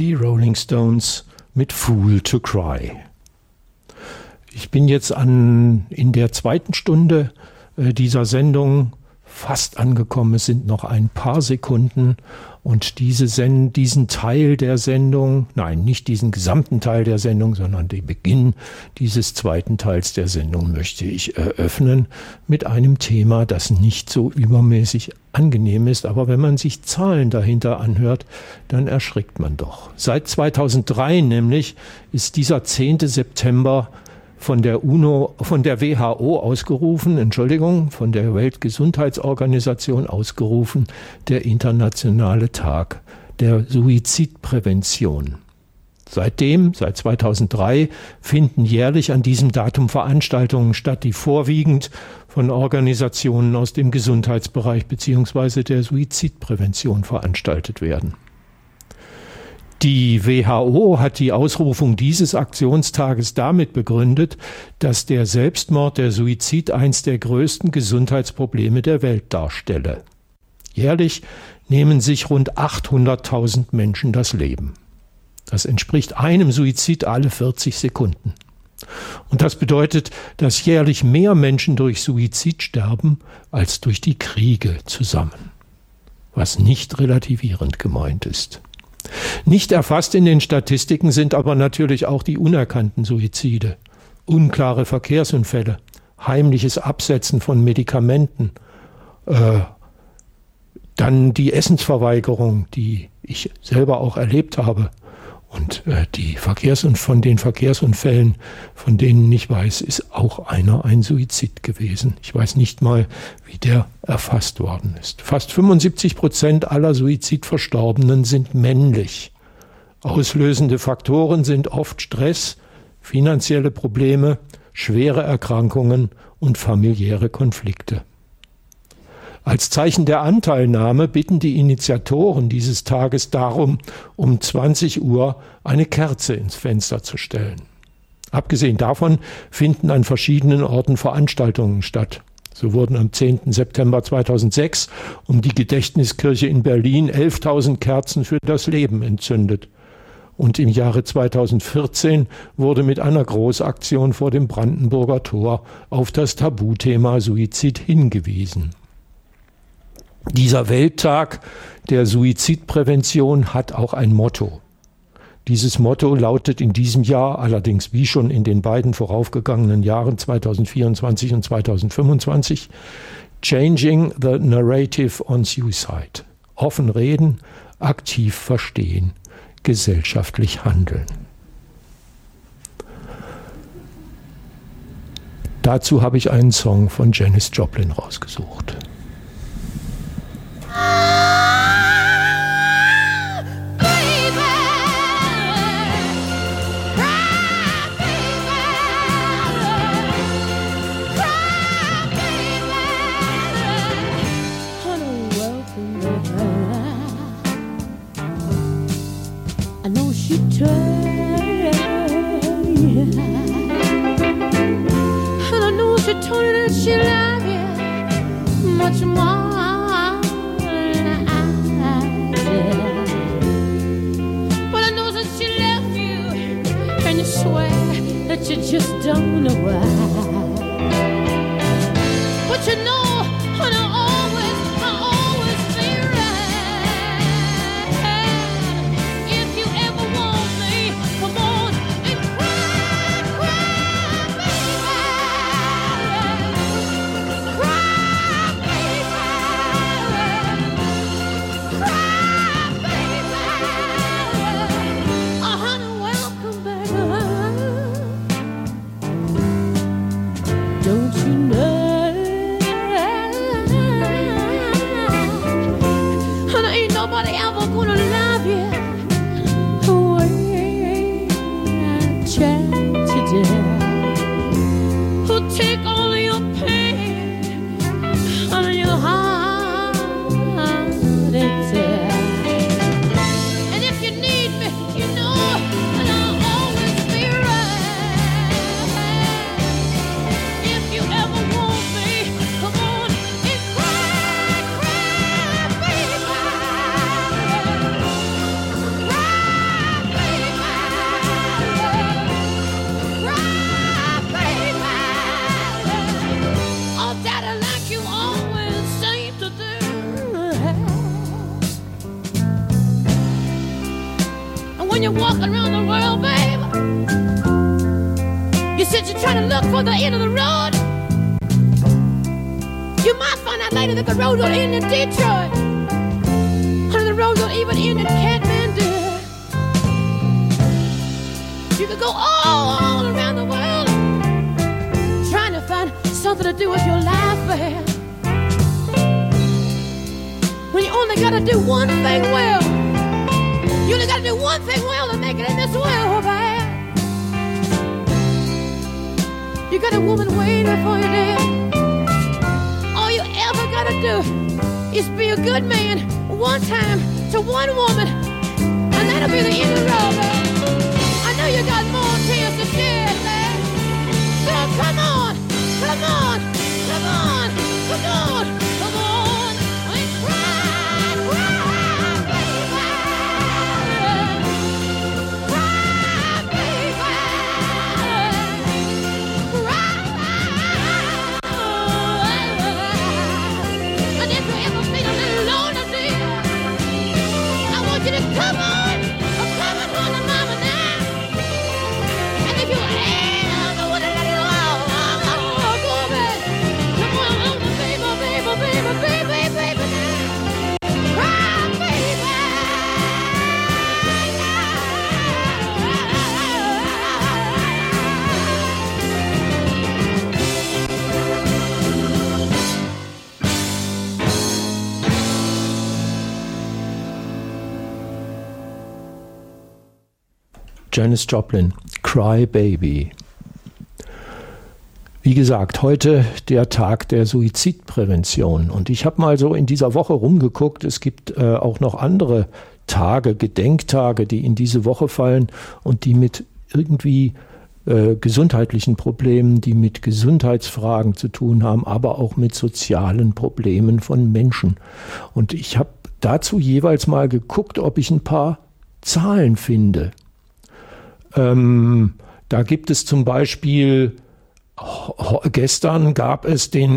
Die Rolling Stones mit Fool to Cry. Ich bin jetzt in der zweiten Stunde dieser Sendung fast angekommen. Es sind noch ein paar Sekunden und diesen Teil der Sendung, nein, nicht diesen gesamten Teil der Sendung, sondern den Beginn dieses zweiten Teils der Sendung möchte ich eröffnen mit einem Thema, das nicht so übermäßig angenehm ist, aber wenn man sich Zahlen dahinter anhört, dann erschrickt man doch. Seit 2003 nämlich ist dieser 10. September von der WHO ausgerufen, von der Weltgesundheitsorganisation ausgerufen, der internationale Tag der Suizidprävention. Seit 2003, finden jährlich an diesem Datum Veranstaltungen statt, die vorwiegend von Organisationen aus dem Gesundheitsbereich bzw. der Suizidprävention veranstaltet werden. Die WHO hat die Ausrufung dieses Aktionstages damit begründet, dass der Selbstmord, der Suizid, eines der größten Gesundheitsprobleme der Welt darstelle. Jährlich nehmen sich rund 800.000 Menschen das Leben. Das entspricht einem Suizid alle 40 Sekunden. Und das bedeutet, dass jährlich mehr Menschen durch Suizid sterben als durch die Kriege zusammen. Was nicht relativierend gemeint ist. Nicht erfasst in den Statistiken sind aber natürlich auch die unerkannten Suizide, unklare Verkehrsunfälle, heimliches Absetzen von Medikamenten, dann die Essensverweigerung, die ich selber auch erlebt habe. Und von den Verkehrsunfällen, von denen ich weiß, ist auch einer ein Suizid gewesen. Ich weiß nicht mal, wie der erfasst worden ist. Fast 75% aller Suizidverstorbenen sind männlich. Auslösende Faktoren sind oft Stress, finanzielle Probleme, schwere Erkrankungen und familiäre Konflikte. Als Zeichen der Anteilnahme bitten die Initiatoren dieses Tages darum, um 20 Uhr eine Kerze ins Fenster zu stellen. Abgesehen davon finden an verschiedenen Orten Veranstaltungen statt. So wurden am 10. September 2006 um die Gedächtniskirche in Berlin 11.000 Kerzen für das Leben entzündet. Und im Jahre 2014 wurde mit einer Großaktion vor dem Brandenburger Tor auf das Tabuthema Suizid hingewiesen. Dieser Welttag der Suizidprävention hat auch ein Motto. Dieses Motto lautet in diesem Jahr, allerdings wie schon in den beiden voraufgegangenen Jahren 2024 und 2025, Changing the Narrative on Suicide. Offen reden, aktiv verstehen, gesellschaftlich handeln. Dazu habe ich einen Song von Janis Joplin rausgesucht. She love you much more than I did. But I know that she left you, and you swear that you just don't know why. But you know, and I always be right. If you ever want me, come on and cry, cry, when you're walking around the world, babe. You said you're trying to look for the end of the road. You might find out later that the road don't end in Detroit. Honey, the road don't even end in Kathmandu. You could go all around the world trying to find something to do with your life, babe. When you only gotta do one thing well. You only gotta do one thing well to make it in this world, babe. You got a woman waiting for you there. All you ever gotta do is be a good man one time to one woman, and that'll be the end of the road, babe. I know you got more tears to shed, babe. So come on, come on, come on, come on, come on, and cry, cry, baby. Cry, baby. And if you ever feel a little lonely, dear, I want you to come on, come on home to mama now. And if you ever want to let it all go, baby, come on home to baby, baby, baby, baby, baby now. Cry, baby. Janis Joplin, Cry Baby. Wie gesagt, heute der Tag der Suizidprävention. Und ich habe mal so in dieser Woche rumgeguckt. Es gibt auch noch andere Tage, Gedenktage, die in diese Woche fallen und die mit irgendwie gesundheitlichen Problemen, die mit Gesundheitsfragen zu tun haben, aber auch mit sozialen Problemen von Menschen. Und ich habe dazu jeweils mal geguckt, ob ich ein paar Zahlen finde. Da gibt es zum Beispiel, gestern gab es den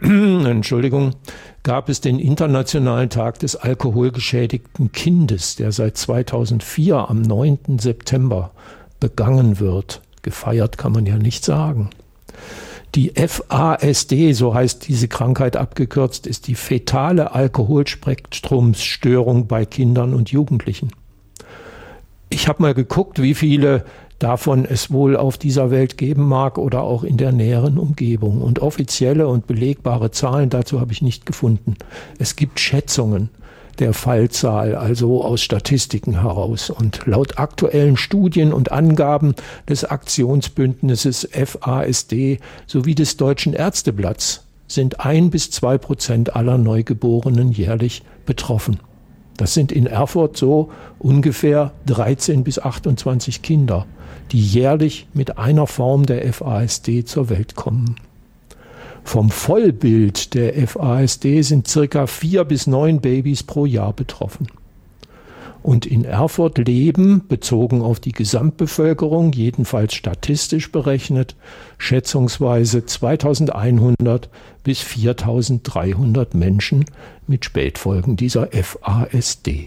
Internationalen Tag des alkoholgeschädigten Kindes, der seit 2004 am 9. September begangen wird. Gefeiert kann man ja nicht sagen. Die FASD, so heißt diese Krankheit abgekürzt, ist die fetale Alkoholspektrumsstörung bei Kindern und Jugendlichen. Ich habe mal geguckt, wie viele davon es wohl auf dieser Welt geben mag oder auch in der näheren Umgebung. Und offizielle und belegbare Zahlen dazu habe ich nicht gefunden. Es gibt Schätzungen der Fallzahl, also aus Statistiken heraus. Und laut aktuellen Studien und Angaben des Aktionsbündnisses FASD sowie des Deutschen Ärzteblatts sind 1-2% aller Neugeborenen jährlich betroffen. Das sind in Erfurt so ungefähr 13 bis 28 Kinder, die jährlich mit einer Form der FASD zur Welt kommen. Vom Vollbild der FASD sind ca. 4 bis 9 Babys pro Jahr betroffen. Und in Erfurt leben, bezogen auf die Gesamtbevölkerung, jedenfalls statistisch berechnet, schätzungsweise 2100 bis 4300 Menschen mit Spätfolgen dieser FASD.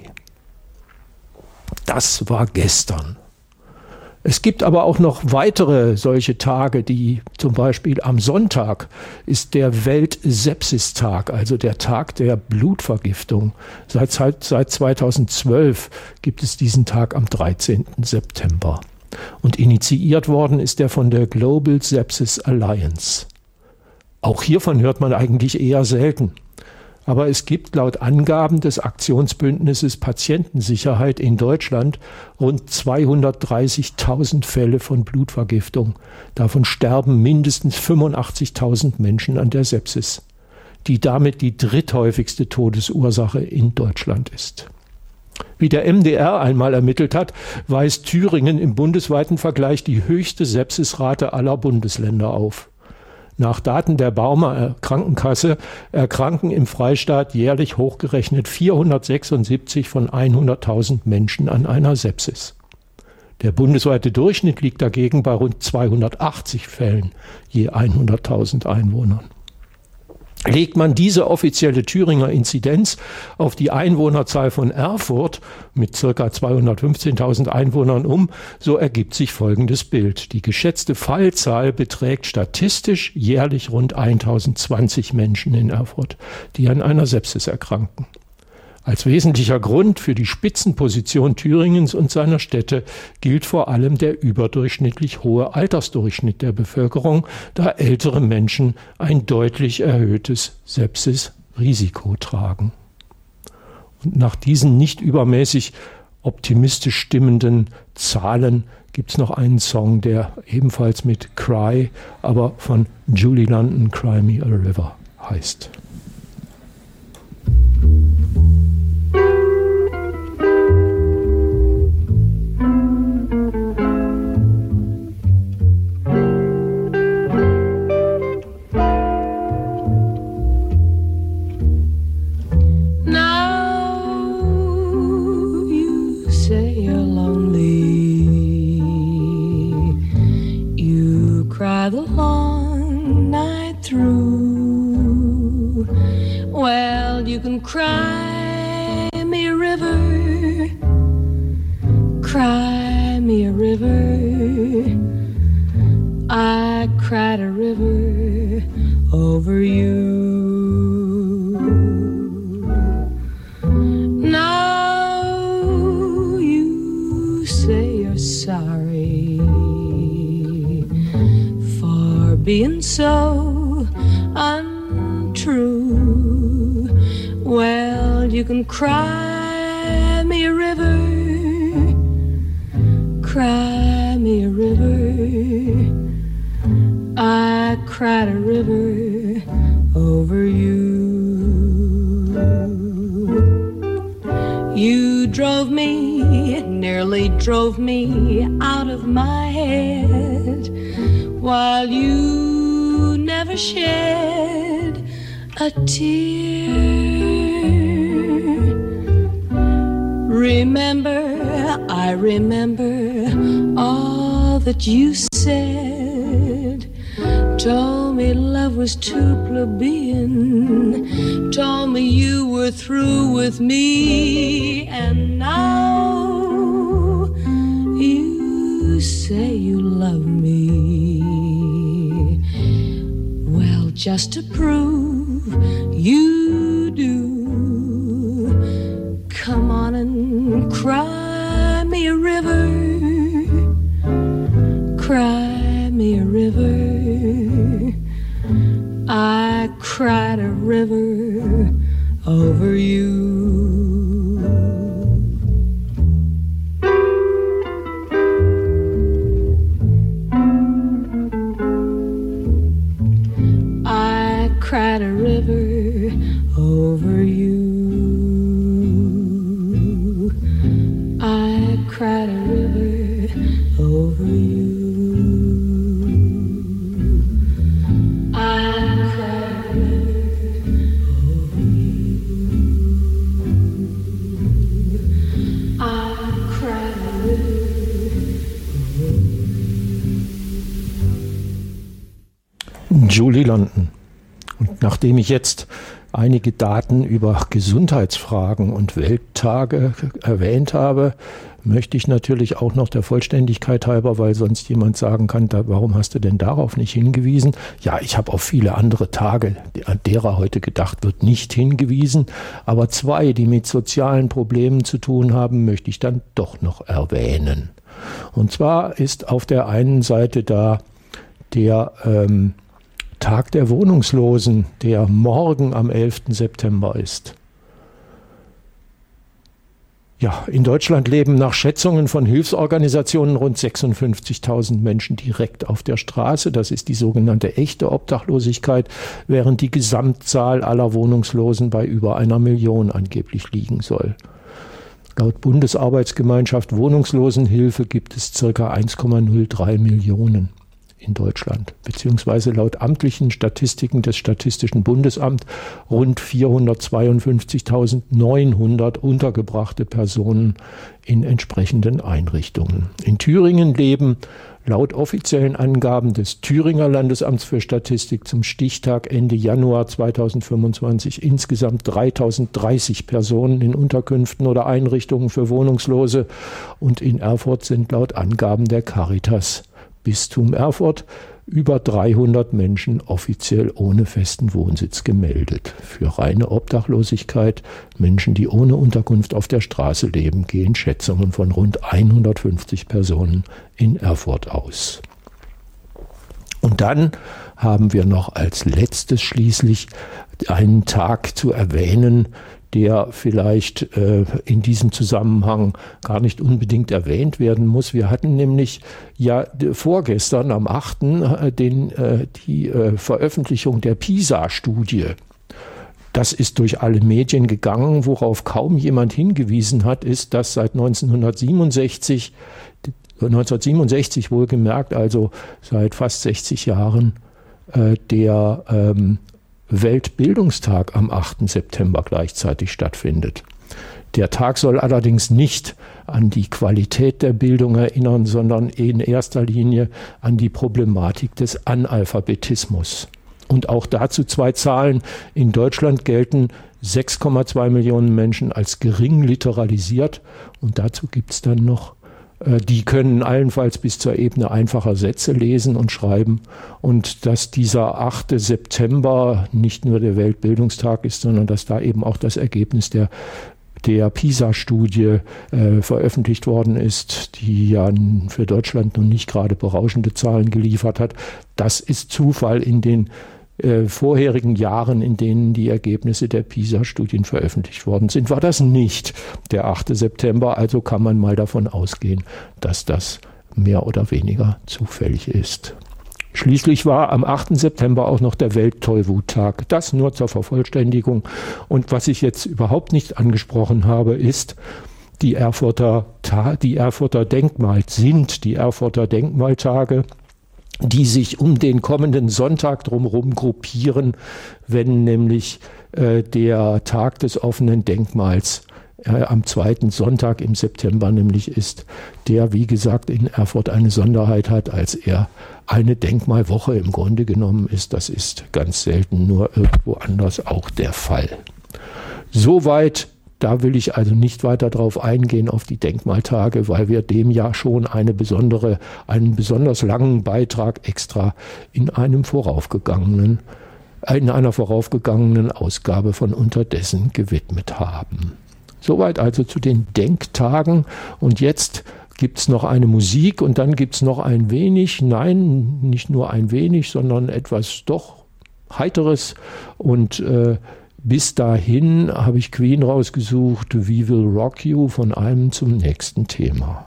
Das war gestern. Es gibt aber auch noch weitere solche Tage, die zum Beispiel am Sonntag ist der Weltsepsistag, also der Tag der Blutvergiftung. Seit 2012 gibt es diesen Tag am 13. September. Und initiiert worden ist er von der Global Sepsis Alliance. Auch hiervon hört man eigentlich eher selten. Aber es gibt laut Angaben des Aktionsbündnisses Patientensicherheit in Deutschland rund 230.000 Fälle von Blutvergiftung. Davon sterben mindestens 85.000 Menschen an der Sepsis, die damit die dritthäufigste Todesursache in Deutschland ist. Wie der MDR einmal ermittelt hat, weist Thüringen im bundesweiten Vergleich die höchste Sepsisrate aller Bundesländer auf. Nach Daten der Baumer Krankenkasse erkranken im Freistaat jährlich hochgerechnet 476 von 100.000 Menschen an einer Sepsis. Der bundesweite Durchschnitt liegt dagegen bei rund 280 Fällen je 100.000 Einwohnern. Legt man diese offizielle Thüringer Inzidenz auf die Einwohnerzahl von Erfurt mit ca. 215.000 Einwohnern so ergibt sich folgendes Bild. Die geschätzte Fallzahl beträgt statistisch jährlich rund 1.020 Menschen in Erfurt, die an einer Sepsis erkranken. Als wesentlicher Grund für die Spitzenposition Thüringens und seiner Städte gilt vor allem der überdurchschnittlich hohe Altersdurchschnitt der Bevölkerung, da ältere Menschen ein deutlich erhöhtes Sepsis-Risiko tragen. Und nach diesen nicht übermäßig optimistisch stimmenden Zahlen gibt es noch einen Song, der ebenfalls mit Cry, aber von Julie London, Cry Me a River heißt. The long night through. Well, you can cry me a river, cry me a river. I cried a river over you. Now you say you're sorry being so untrue. Well, you can cry me a river, cry me a river. I cried a river over you. You drove me, nearly drove me out of my head, while you never shed a tear. Remember, I remember all that you said. Told me love was too plebeian, told me you were through with me, and now you say you love me. Well, just to prove you do, come on and cry me a river, cry me a river. I cried a river over you. I cried a river over you. I cried a river over you. Julie London. Und nachdem ich jetzt einige Daten über Gesundheitsfragen und Welttage erwähnt habe, möchte ich natürlich auch noch der Vollständigkeit halber, weil sonst jemand sagen kann, warum hast du denn darauf nicht hingewiesen? Ja, ich habe auf viele andere Tage, an derer heute gedacht wird, nicht hingewiesen. Aber zwei, die mit sozialen Problemen zu tun haben, möchte ich dann doch noch erwähnen. Und zwar ist auf der einen Seite da der Tag der Wohnungslosen, der morgen am 11. September ist. Ja, in Deutschland leben nach Schätzungen von Hilfsorganisationen rund 56.000 Menschen direkt auf der Straße. Das ist die sogenannte echte Obdachlosigkeit, während die Gesamtzahl aller Wohnungslosen bei über 1 Million angeblich liegen soll. Laut Bundesarbeitsgemeinschaft Wohnungslosenhilfe gibt es ca. 1,03 Millionen. in Deutschland, beziehungsweise laut amtlichen Statistiken des Statistischen Bundesamts rund 452.900 untergebrachte Personen in entsprechenden Einrichtungen. In Thüringen leben laut offiziellen Angaben des Thüringer Landesamts für Statistik zum Stichtag Ende Januar 2025 insgesamt 3.030 Personen in Unterkünften oder Einrichtungen für Wohnungslose, und in Erfurt sind laut Angaben der Caritas Bistum Erfurt über 300 Menschen offiziell ohne festen Wohnsitz gemeldet. Für reine Obdachlosigkeit, Menschen, die ohne Unterkunft auf der Straße leben, gehen Schätzungen von rund 150 Personen in Erfurt aus. Und dann haben wir noch als letztes schließlich einen Tag zu erwähnen, der vielleicht in diesem Zusammenhang gar nicht unbedingt erwähnt werden muss. Wir hatten nämlich ja vorgestern am 8. Die Veröffentlichung der PISA-Studie. Das ist durch alle Medien gegangen. Worauf kaum jemand hingewiesen hat, ist, dass seit 1967 wohlgemerkt, also seit fast 60 Jahren, der Weltbildungstag am 8. September gleichzeitig stattfindet. Der Tag soll allerdings nicht an die Qualität der Bildung erinnern, sondern in erster Linie an die Problematik des Analphabetismus. Und auch dazu zwei Zahlen. In Deutschland gelten 6,2 Millionen Menschen als gering literalisiert, und dazu gibt es dann noch, die können allenfalls bis zur Ebene einfacher Sätze lesen und schreiben. Und dass dieser 8. September nicht nur der Weltbildungstag ist, sondern dass da eben auch das Ergebnis der PISA-Studie veröffentlicht worden ist, die ja für Deutschland nun nicht gerade berauschende Zahlen geliefert hat. Das ist Zufall. In den vorherigen Jahren, in denen die Ergebnisse der PISA-Studien veröffentlicht worden sind, war das nicht der 8. September. Also kann man mal davon ausgehen, dass das mehr oder weniger zufällig ist. Schließlich war am 8. September auch noch der Welttollwuttag. Das nur zur Vervollständigung. Und was ich jetzt überhaupt nicht angesprochen habe, ist, die Erfurter Denkmaltage, die sich um den kommenden Sonntag drumherum gruppieren, wenn nämlich der Tag des offenen Denkmals am 2. Sonntag im September nämlich ist, der, wie gesagt, in Erfurt eine Sonderheit hat, als er eine Denkmalwoche im Grunde genommen ist. Das ist ganz selten nur irgendwo anders auch der Fall. Soweit. Da will ich also nicht weiter drauf eingehen auf die Denkmaltage, weil wir dem ja schon einen besonders langen Beitrag extra in einer voraufgegangenen Ausgabe von Unterdessen gewidmet haben. Soweit also zu den Denktagen. Und jetzt gibt es noch eine Musik und dann gibt es noch ein wenig, nein, nicht nur ein wenig, sondern etwas doch Heiteres. Und bis dahin habe ich Queen rausgesucht, We Will Rock You, von einem zum nächsten Thema.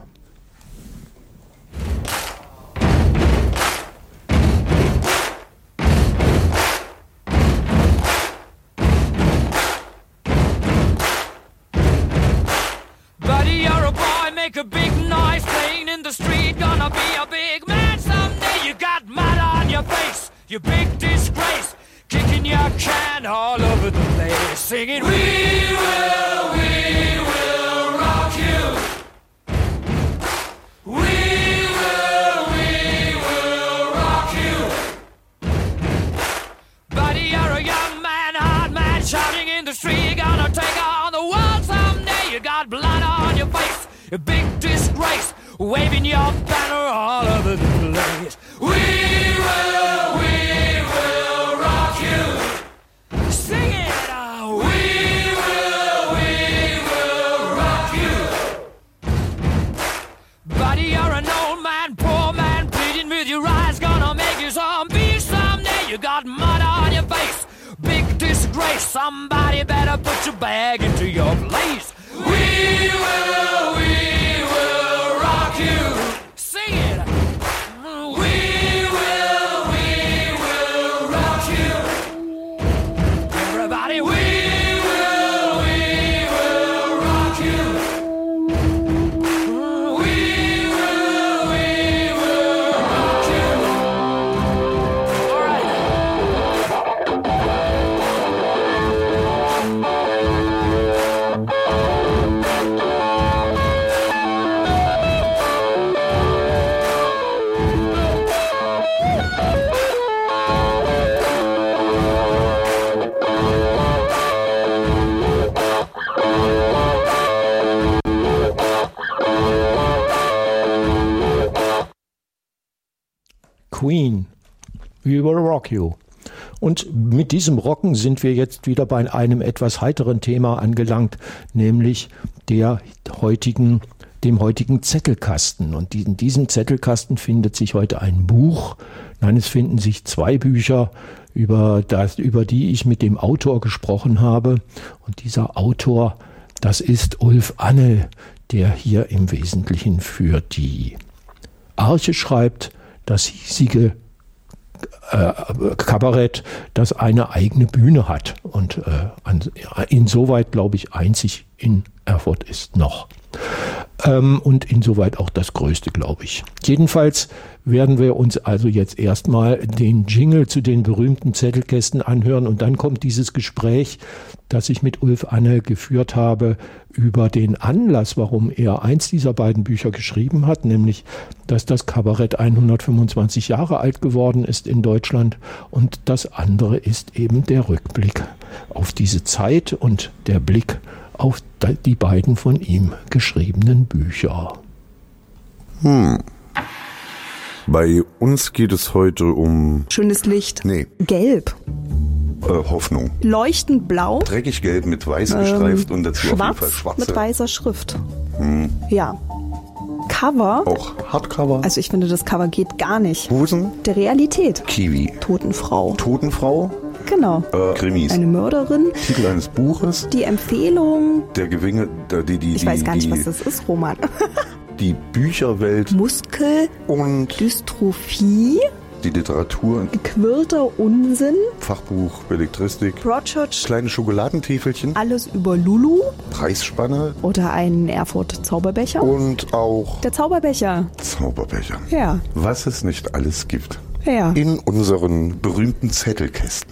Buddy, you're a boy, make a big noise, playing in the street, gonna be a big man someday. You got mud on your face, you big disgrace. Kicking your can all over the place, singing, we will rock you. We will rock you. Buddy, you're a young man, hard man, shouting in the street, gonna take on the world someday. You got blood on your face, a big disgrace, waving your banner all over the place. We will rock you. Sing it! We will rock you. Buddy, you're an old man, poor man, pleading with your eyes, gonna make you zombie someday. You got mud on your face, big disgrace. Somebody better put your bag into your place. We will rock you. Sing it! We will rock you. Everybody, we will rock you. We will rock you. Queen, We Will Rock You. Und mit diesem Rocken sind wir jetzt wieder bei einem etwas heiteren Thema angelangt, nämlich dem heutigen Zettelkasten. Und in diesem Zettelkasten findet sich heute ein Buch. Nein, es finden sich 2 Bücher, über die ich mit dem Autor gesprochen habe. Und dieser Autor, das ist Ulf Anne, der hier im Wesentlichen für die Arche schreibt, das hiesige Kabarett, das eine eigene Bühne hat und insoweit, glaube ich, einzig in Erfurt ist noch. Und insoweit auch das Größte, glaube ich. Jedenfalls werden wir uns also jetzt erstmal den Jingle zu den berühmten Zettelkästen anhören und dann kommt dieses Gespräch, das ich mit Ulf Anne geführt habe, über den Anlass, warum er eins dieser beiden Bücher geschrieben hat, nämlich, dass das Kabarett 125 Jahre alt geworden ist in Deutschland und das andere ist eben der Rückblick auf diese Zeit und der Blick auf die beiden von ihm geschriebenen Bücher. Bei uns geht es heute um... Schönes Licht. Nee. Gelb. Hoffnung. Leuchtend blau. Dreckig gelb mit weiß gestreift und dazu auf jeden Fall schwarze. Mit weißer Schrift. Ja. Cover. Auch Hardcover. Also ich finde, das Cover geht gar nicht. Hosen. Der Realität. Kiwi. Totenfrau. Totenfrau. Genau. Krimis. Eine Mörderin. Titel eines Buches. Die Empfehlung. Der Gewinne. Ich weiß gar nicht, was das ist, Roman. Die Bücherwelt. Muskel. Und Dystrophie. Die Literatur. Gequirlter Unsinn. Fachbuch Belletristik. Broadchurch. Kleine Schokoladentäfelchen. Alles über Lulu. Preisspanne. Oder einen Erfurt-Zauberbecher. Und auch der Zauberbecher. Zauberbecher. Ja. Was es nicht alles gibt. Ja. In unseren berühmten Zettelkästen.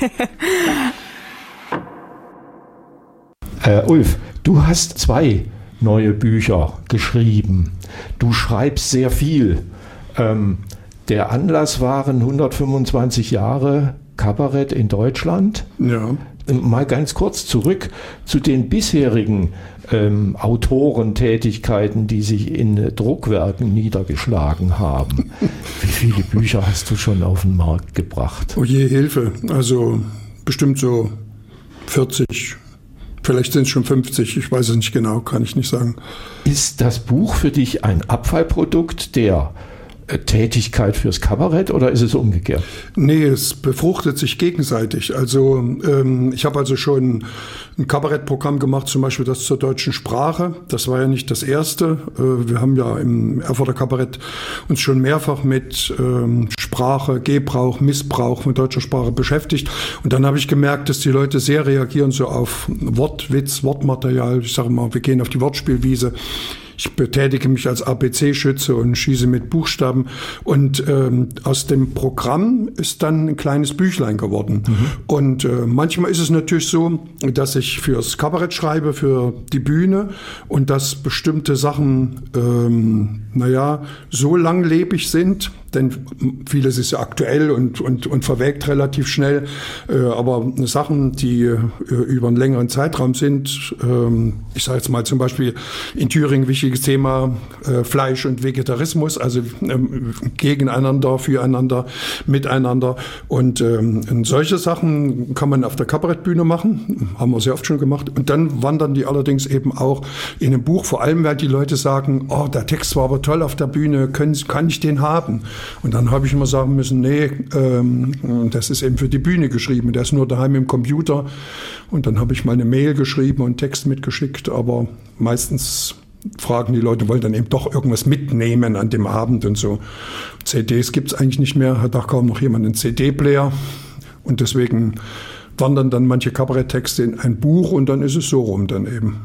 Ulf, du hast 2 neue Bücher geschrieben. Du schreibst sehr viel. Der Anlass waren 125 Jahre Kabarett in Deutschland. Ja. Mal ganz kurz zurück zu den bisherigen Autorentätigkeiten, die sich in Druckwerken niedergeschlagen haben. Wie viele Bücher hast du schon auf den Markt gebracht? Oh je, Hilfe. Also bestimmt so 40, vielleicht sind es schon 50, ich weiß es nicht genau, kann ich nicht sagen. Ist das Buch für dich ein Abfallprodukt der Tätigkeit fürs Kabarett oder ist es umgekehrt? Nee, es befruchtet sich gegenseitig. Also ich habe also schon ein Kabarettprogramm gemacht, zum Beispiel das zur deutschen Sprache. Das war ja nicht das erste. Wir haben ja im Erfurter Kabarett uns schon mehrfach mit Sprache, Gebrauch, Missbrauch von deutscher Sprache beschäftigt. Und dann habe ich gemerkt, dass die Leute sehr reagieren so auf Wortwitz, Wortmaterial. Ich sage mal, wir gehen auf die Wortspielwiese. Ich betätige mich als ABC-Schütze und schieße mit Buchstaben. Und aus dem Programm ist dann ein kleines Büchlein geworden. Und manchmal ist es natürlich so, dass ich fürs Kabarett schreibe, für die Bühne und dass bestimmte Sachen, so langlebig sind, denn vieles ist ja aktuell und verwelkt relativ schnell. Aber Sachen, die über einen längeren Zeitraum sind, ich sage jetzt mal zum Beispiel in Thüringen wichtiges Thema Fleisch und Vegetarismus, also gegeneinander, füreinander, miteinander. Und solche Sachen kann man auf der Kabarettbühne machen, haben wir sehr oft schon gemacht. Und dann wandern die allerdings eben auch in ein Buch, vor allem weil die Leute sagen, oh, der Text war aber toll auf der Bühne, kann ich den haben? Und dann habe ich immer sagen müssen, nee, das ist eben für die Bühne geschrieben, der ist nur daheim im Computer. Und dann habe ich mal eine Mail geschrieben und Text mitgeschickt, aber meistens fragen die Leute, wollen dann eben doch irgendwas mitnehmen an dem Abend und so. CDs gibt es eigentlich nicht mehr, hat auch kaum noch jemand einen CD-Player und deswegen wandern dann manche Kabaretttexte in ein Buch und dann ist es so rum dann eben.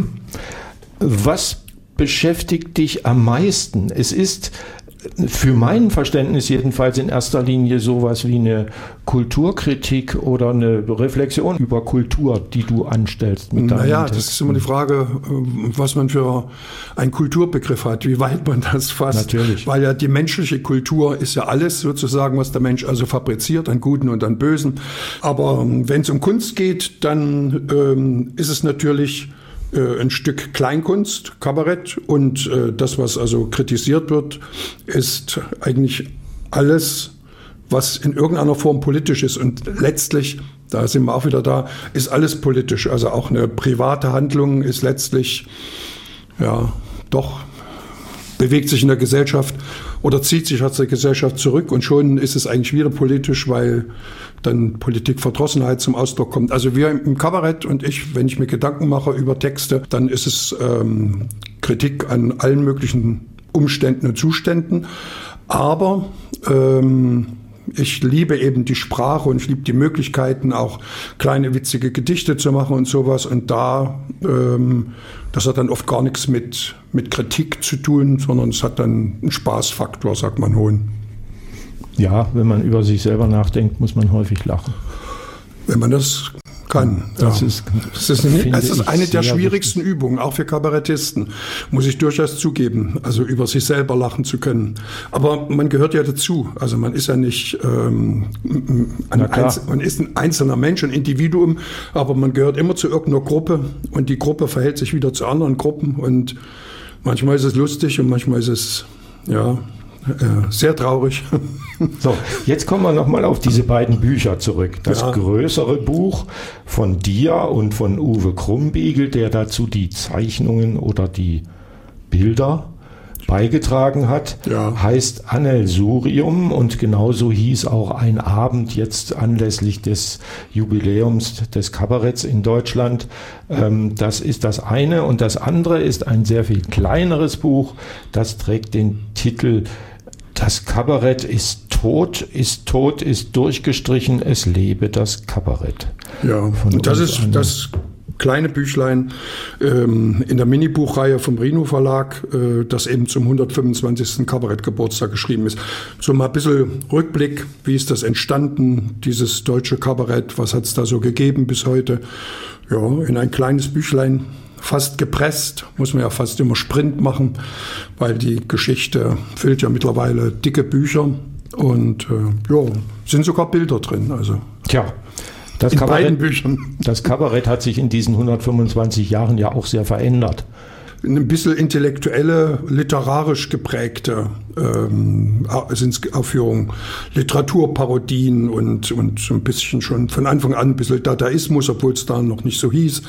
Was beschäftigt dich am meisten? Es ist für mein Verständnis jedenfalls in erster Linie sowas wie eine Kulturkritik oder eine Reflexion über Kultur, die du anstellst mit deinen Texten. Das ist immer die Frage, was man für einen Kulturbegriff hat, wie weit man das fasst. Natürlich. Weil ja die menschliche Kultur ist ja alles sozusagen, was der Mensch also fabriziert, an Guten und an Bösen. Aber wenn es um Kunst geht, dann ist es natürlich ein Stück Kleinkunst, Kabarett und das, was also kritisiert wird, ist eigentlich alles, was in irgendeiner Form politisch ist. Und letztlich, da sind wir auch wieder da, ist alles politisch. Also auch eine private Handlung ist letztlich, ja, doch bewegt sich in der Gesellschaft oder zieht sich aus der Gesellschaft zurück und schon ist es eigentlich wieder politisch, weil dann Politikverdrossenheit zum Ausdruck kommt. Also wir im Kabarett und ich, wenn ich mir Gedanken mache über Texte, dann ist es Kritik an allen möglichen Umständen und Zuständen. Aber ich liebe eben die Sprache und ich liebe die Möglichkeiten, auch kleine witzige Gedichte zu machen und sowas. Und da, das hat dann oft gar nichts mit Kritik zu tun, sondern es hat dann einen Spaßfaktor, sagt man hohen. Ja, wenn man über sich selber nachdenkt, muss man häufig lachen. Wenn man das kann. Das ja. ist eine der schwierigsten wichtig. Übungen, auch für Kabarettisten, muss ich durchaus zugeben, also über sich selber lachen zu können. Aber man gehört ja dazu, also man ist ja nicht man ist ein einzelner Mensch, ein Individuum, aber man gehört immer zu irgendeiner Gruppe und die Gruppe verhält sich wieder zu anderen Gruppen und manchmal ist es lustig und manchmal ist es, ja, sehr traurig. So, jetzt kommen wir nochmal auf diese beiden Bücher zurück. Das größere Buch von dir und von Uwe Krumbiegel, der dazu die Zeichnungen oder die Bilder beigetragen hat, heißt Annelsurium und genauso hieß auch ein Abend jetzt anlässlich des Jubiläums des Kabaretts in Deutschland. Das ist das eine und das andere ist ein sehr viel kleineres Buch, das trägt den Titel Das Kabarett ist tot, ist durchgestrichen, es lebe das Kabarett. Ja, und das ist das kleine Büchlein in der Minibuchreihe vom Rhino Verlag, das eben zum 125. Kabarettgeburtstag geschrieben ist. So mal ein bisschen Rückblick, wie ist das entstanden, dieses deutsche Kabarett, was hat es da so gegeben bis heute? Ja, in ein kleines Büchlein, fast gepresst, muss man ja fast immer Sprint machen, weil die Geschichte füllt ja mittlerweile dicke Bücher und sind sogar Bilder drin. Also. Tja. In beiden Büchern. Das Kabarett hat sich in diesen 125 Jahren ja auch sehr verändert. Ein bisschen intellektuelle, literarisch geprägte Aufführungen, Literaturparodien und so ein bisschen schon von Anfang an ein bisschen Dadaismus, obwohl es da noch nicht so hieß.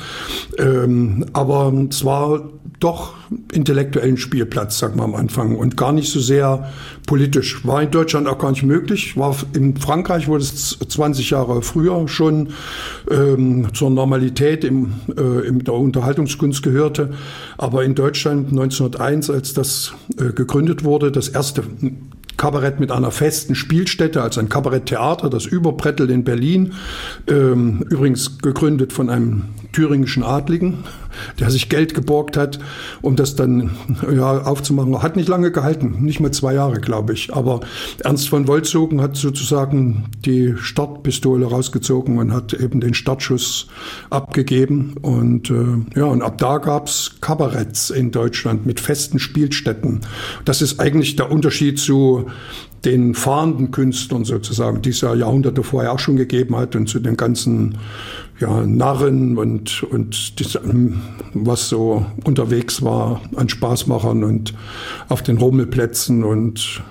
Aber es war doch intellektuellen Spielplatz, sagen wir am Anfang, und gar nicht so sehr politisch. War in Deutschland auch gar nicht möglich. War in Frankreich, wo das 20 Jahre früher schon zur Normalität in der Unterhaltungskunst gehörte. Aber in Deutschland 1901, als das gegründet wurde, das erste Kabarett mit einer festen Spielstätte, also ein Kabaretttheater, das Überbrettel in Berlin, übrigens gegründet von einem thüringischen Adligen, der sich Geld geborgt hat, um das dann aufzumachen. Hat nicht lange gehalten, nicht mal 2 Jahre, glaube ich. Aber Ernst von Wolzogen hat sozusagen die Startpistole rausgezogen und hat eben den Startschuss abgegeben. Und und ab da gab es Kabaretts in Deutschland mit festen Spielstätten. Das ist eigentlich der Unterschied zu den fahrenden Künstlern sozusagen, die es ja Jahrhunderte vorher auch schon gegeben hat, und zu den ganzen Narren und was so unterwegs war an Spaßmachern und auf den Rummelplätzen und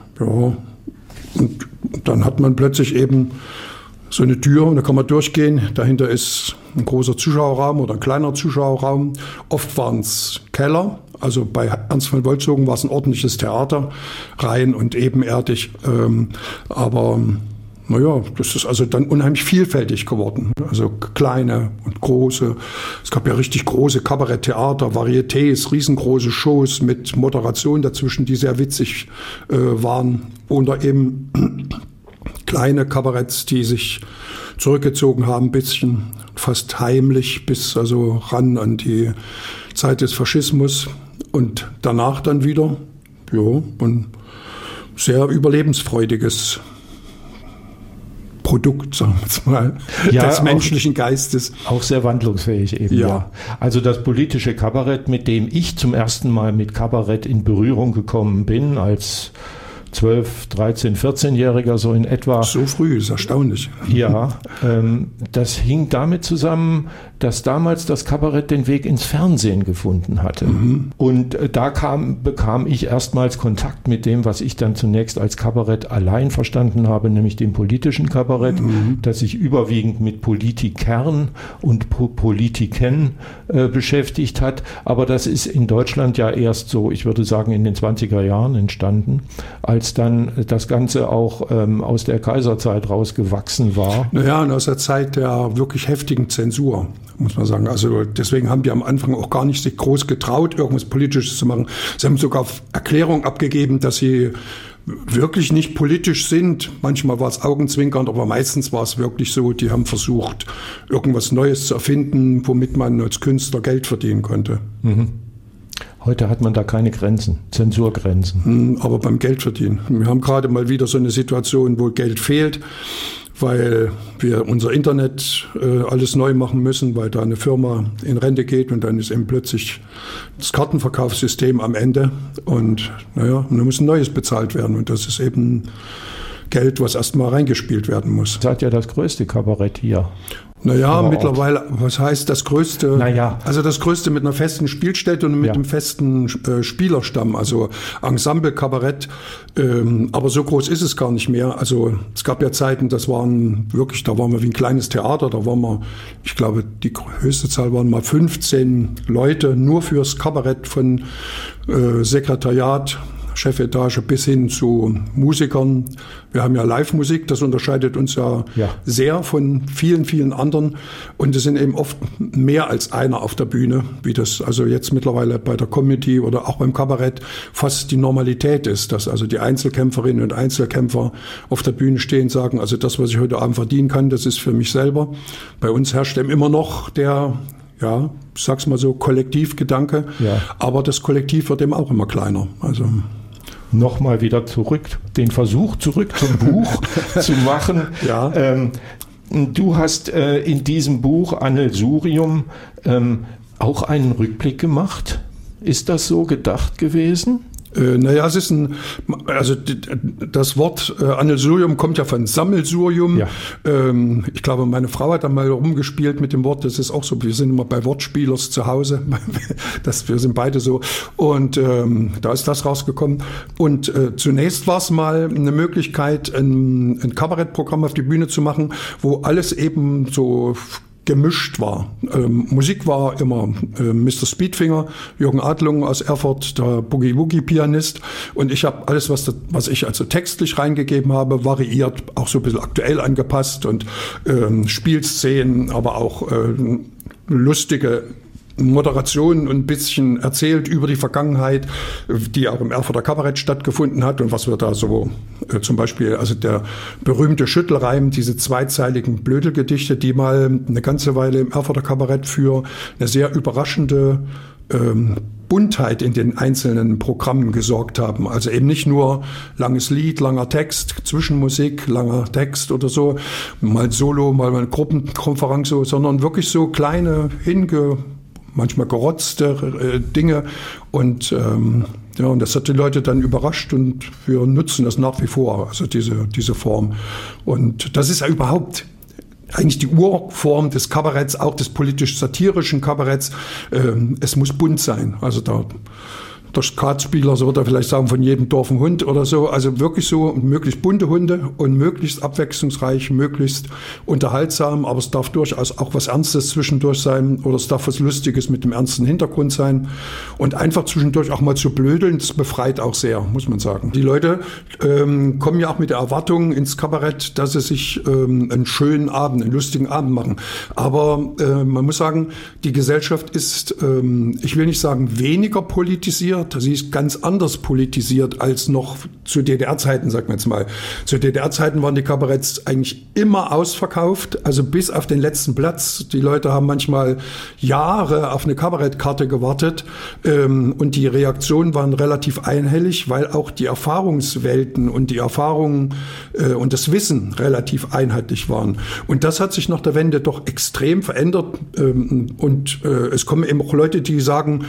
dann hat man plötzlich eben so eine Tür und da kann man durchgehen. Dahinter ist ein großer Zuschauerraum oder ein kleiner Zuschauerraum. Oft waren es Keller. Also bei Ernst von Wolzogen war es ein ordentliches Theater, rein und ebenerdig. Aber das ist also dann unheimlich vielfältig geworden. Also kleine und große. Es gab ja richtig große Kabaretttheater, Varietés, riesengroße Shows mit Moderation dazwischen, die sehr witzig waren. Oder eben kleine Kabaretts, die sich zurückgezogen haben, ein bisschen fast heimlich bis also ran an die Zeit des Faschismus und danach dann wieder ein sehr überlebensfreudiges Produkt, sagen wir jetzt mal, des menschlichen Geistes. Auch sehr wandlungsfähig eben, ja. Also das politische Kabarett, mit dem ich zum ersten Mal mit Kabarett in Berührung gekommen bin, als 12, 13, 14-Jähriger so in etwa. So früh, ist erstaunlich. Ja, das hing damit zusammen, dass damals das Kabarett den Weg ins Fernsehen gefunden hatte. Und da bekam ich erstmals Kontakt mit dem, was ich dann zunächst als Kabarett allein verstanden habe, nämlich dem politischen Kabarett, das sich überwiegend mit Politikern und Politiken beschäftigt hat. Aber das ist in Deutschland ja erst so, ich würde sagen, in den 20er Jahren entstanden, als dann das Ganze auch aus der Kaiserzeit rausgewachsen war. Naja, und aus der Zeit der wirklich heftigen Zensur, muss man sagen. Also deswegen haben die am Anfang auch gar nicht sich groß getraut, irgendwas Politisches zu machen. Sie haben sogar Erklärung abgegeben, dass sie wirklich nicht politisch sind. Manchmal war es augenzwinkernd, aber meistens war es wirklich so, die haben versucht, irgendwas Neues zu erfinden, womit man als Künstler Geld verdienen konnte. Heute hat man da keine Grenzen, Zensurgrenzen. Aber beim Geldverdienen. Wir haben gerade mal wieder so eine Situation, wo Geld fehlt, weil wir unser Internet alles neu machen müssen, weil da eine Firma in Rente geht und dann ist eben plötzlich das Kartenverkaufssystem am Ende und naja, dann muss ein neues bezahlt werden und das ist eben Geld, was erstmal reingespielt werden muss. Das hat ja das größte Kabarett hier. Naja, mittlerweile, was heißt das Größte? Naja. Also das Größte mit einer festen Spielstätte und mit einem festen Spielerstamm, also Ensemble-Kabarett. Aber so groß ist es gar nicht mehr. Also es gab ja Zeiten, da waren wir wie ein kleines Theater, da waren wir, ich glaube, die höchste Zahl waren mal 15 Leute, nur fürs Kabarett von Sekretariat, Chefetage bis hin zu Musikern. Wir haben ja Live-Musik, das unterscheidet uns ja sehr von vielen, vielen anderen. Und es sind eben oft mehr als einer auf der Bühne, wie das also jetzt mittlerweile bei der Comedy oder auch beim Kabarett fast die Normalität ist, dass also die Einzelkämpferinnen und Einzelkämpfer auf der Bühne stehen und sagen, also das, was ich heute Abend verdienen kann, das ist für mich selber. Bei uns herrscht eben immer noch der, ja, ich sag's mal so, Kollektivgedanke. Ja. Aber das Kollektiv wird eben auch immer kleiner. Also nochmal wieder den Versuch zurück zum Buch zu machen. Ja. Du hast in diesem Buch Annelsurium auch einen Rückblick gemacht. Ist das so gedacht gewesen? Naja, es ist das Wort Annelsurium kommt ja von Sammelsurium. Ja. Ich glaube, meine Frau hat da mal rumgespielt mit dem Wort. Das ist auch so, wir sind immer bei Wortspielers zu Hause. Wir sind beide so. Und da ist das rausgekommen. Und zunächst war es mal eine Möglichkeit, ein Kabarettprogramm auf die Bühne zu machen, wo alles eben so gemischt war. Musik war immer Mr. Speedfinger, Jürgen Adlung aus Erfurt, der Boogie-Woogie-Pianist. Und ich habe alles, was ich also textlich reingegeben habe, variiert, auch so ein bisschen aktuell angepasst und Spielszenen, aber auch lustige Moderationen und ein bisschen erzählt über die Vergangenheit, die auch im Erfurter Kabarett stattgefunden hat und was wir da so, zum Beispiel, also der berühmte Schüttelreim, diese zweizeiligen Blödelgedichte, die mal eine ganze Weile im Erfurter Kabarett für eine sehr überraschende Buntheit in den einzelnen Programmen gesorgt haben. Also eben nicht nur langes Lied, langer Text, Zwischenmusik, langer Text oder so, mal Solo, mal eine Gruppenkonferenz, so, sondern wirklich so kleine, manchmal gerotzte Dinge und und das hat die Leute dann überrascht und wir nutzen das nach wie vor, also diese Form. Und das ist ja überhaupt eigentlich die Urform des Kabaretts, auch des politisch-satirischen Kabaretts. Es muss bunt sein. Also der Skatspieler, so wird er vielleicht sagen, von jedem Dorf ein Hund oder so. Also wirklich so möglichst bunte Hunde und möglichst abwechslungsreich, möglichst unterhaltsam. Aber es darf durchaus auch was Ernstes zwischendurch sein oder es darf was Lustiges mit dem ernsten Hintergrund sein. Und einfach zwischendurch auch mal zu blödeln, das befreit auch sehr, muss man sagen. Die Leute kommen ja auch mit der Erwartung ins Kabarett, dass sie sich einen schönen Abend, einen lustigen Abend machen. Aber man muss sagen, die Gesellschaft ist, ich will nicht sagen weniger politisiert, sie ist ganz anders politisiert als noch zu DDR-Zeiten, sagt man jetzt mal. Zu DDR-Zeiten waren die Kabaretts eigentlich immer ausverkauft, also bis auf den letzten Platz. Die Leute haben manchmal Jahre auf eine Kabarettkarte gewartet und die Reaktionen waren relativ einhellig, weil auch die Erfahrungswelten und die Erfahrungen und das Wissen relativ einheitlich waren. Und das hat sich nach der Wende doch extrem verändert und es kommen eben auch Leute, die sagen,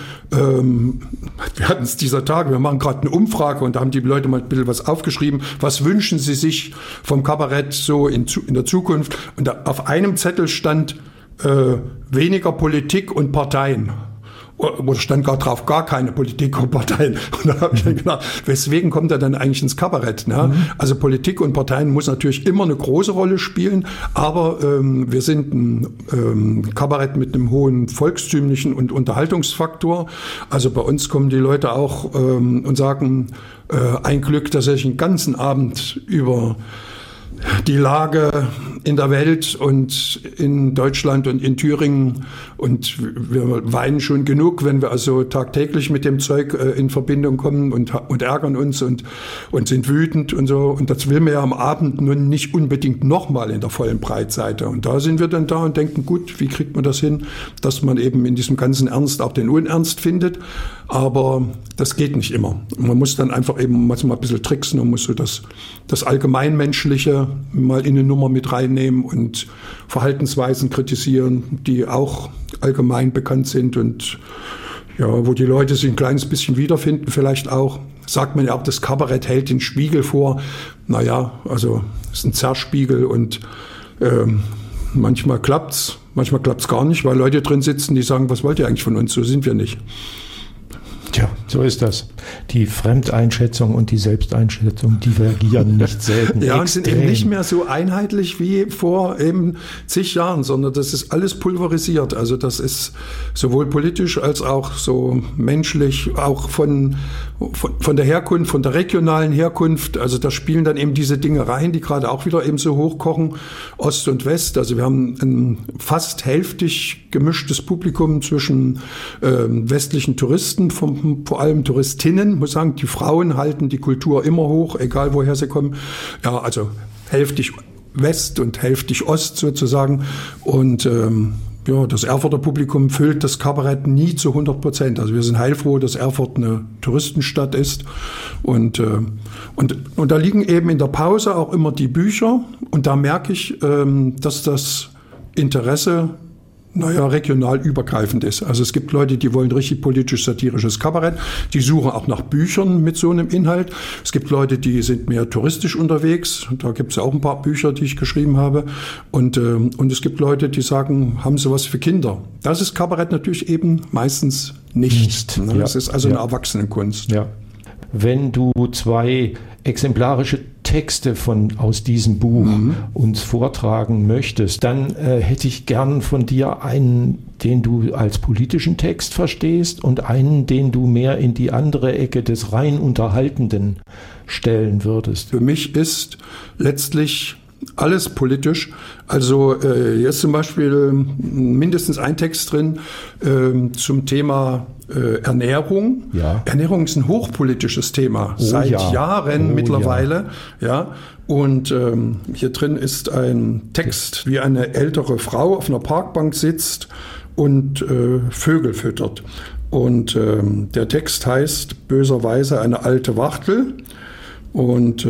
wir hatten es dieser Tage, wir machen gerade eine Umfrage und da haben die Leute mal ein bisschen was aufgeschrieben. Was wünschen sie sich vom Kabarett so in der Zukunft? Und da auf einem Zettel stand weniger Politik und Parteien. Oder stand gar drauf, gar keine Politik und Parteien. Und da habe ich dann gedacht, weswegen kommt er dann eigentlich ins Kabarett? Ne? Also Politik und Parteien muss natürlich immer eine große Rolle spielen, aber wir sind ein Kabarett mit einem hohen volkstümlichen und Unterhaltungsfaktor. Also bei uns kommen die Leute auch und sagen, ein Glück, dass ich den ganzen Abend über die Lage in der Welt und in Deutschland und in Thüringen, und wir weinen schon genug, wenn wir also tagtäglich mit dem Zeug in Verbindung kommen und ärgern uns und sind wütend und so, und das will man ja am Abend nun nicht unbedingt nochmal in der vollen Breitseite, und da sind wir dann da und denken, gut, wie kriegt man das hin, dass man eben in diesem ganzen Ernst auch den Unernst findet, aber das geht nicht immer. Man muss dann einfach eben manchmal ein bisschen tricksen und muss so das Allgemeinmenschliche mal in eine Nummer mit reinnehmen und Verhaltensweisen kritisieren, die auch allgemein bekannt sind und ja, wo die Leute sich ein kleines bisschen wiederfinden vielleicht auch. Sagt man ja auch, das Kabarett hält den Spiegel vor. Naja, also es ist ein Zerrspiegel und manchmal klappt's gar nicht, weil Leute drin sitzen, die sagen, was wollt ihr eigentlich von uns? So sind wir nicht. Tja, so ist das. Die Fremdeinschätzung und die Selbsteinschätzung divergieren nicht selten. Ja, und sind eben nicht mehr so einheitlich wie vor eben zig Jahren, sondern das ist alles pulverisiert. Also das ist sowohl politisch als auch so menschlich, auch von der Herkunft, von der regionalen Herkunft. Also da spielen dann eben diese Dinge rein, die gerade auch wieder eben so hochkochen, Ost und West. Also wir haben ein fast hälftig gemischtes Publikum zwischen westlichen Touristen, vor allem Touristinnen, muss sagen, die Frauen halten die Kultur immer hoch, egal woher sie kommen. Ja, also hälftig West und hälftig Ost sozusagen. Und ja, das Erfurter Publikum füllt das Kabarett nie zu 100%. Also wir sind heilfroh, dass Erfurt eine Touristenstadt ist. Und da liegen eben in der Pause auch immer die Bücher. Und da merke ich, dass das Interesse regional übergreifend ist. Also es gibt Leute, die wollen richtig politisch-satirisches Kabarett, die suchen auch nach Büchern mit so einem Inhalt. Es gibt Leute, die sind mehr touristisch unterwegs, da gibt es auch ein paar Bücher, die ich geschrieben habe. Und es gibt Leute, die sagen, haben Sie was für Kinder? Das ist Kabarett natürlich eben meistens nicht. Ne? Ja. Das ist also eine Erwachsenenkunst. Ja. Wenn du 2 exemplarische Texte aus diesem Buch uns vortragen möchtest, dann hätte ich gern von dir einen, den du als politischen Text verstehst, und einen, den du mehr in die andere Ecke des rein Unterhaltenden stellen würdest. Für mich ist letztlich alles politisch. Also hier ist zum Beispiel mindestens ein Text drin zum Thema Ernährung. Ja. Ernährung ist ein hochpolitisches Thema, seit Jahren mittlerweile. Ja. Und hier drin ist ein Text, wie eine ältere Frau auf einer Parkbank sitzt und Vögel füttert. Und der Text heißt böserweise eine alte Wachtel. Und